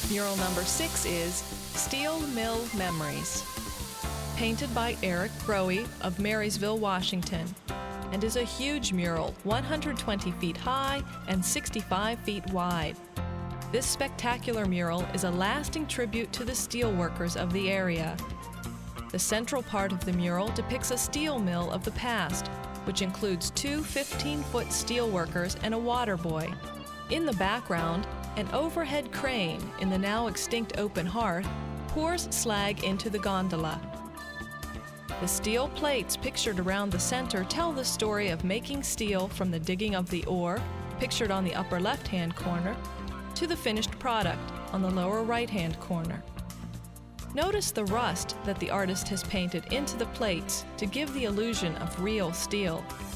Mural number 6 is Steel Mill Memories, painted by Eric Grohe of Marysville, Washington, and is a huge mural, 120 feet high and 65 feet wide. This spectacular mural is a lasting tribute to the steel workers of the area. The central part of the mural depicts a steel mill of the past, which includes two 15-foot steel workers and a water boy. In the background, an overhead crane in the now extinct open hearth pours slag into the gondola. The steel plates pictured around the center tell the story of making steel from the digging of the ore, pictured on the upper left-hand corner, to the finished product on the lower right-hand corner. Notice the rust that the artist has painted into the plates to give the illusion of real steel.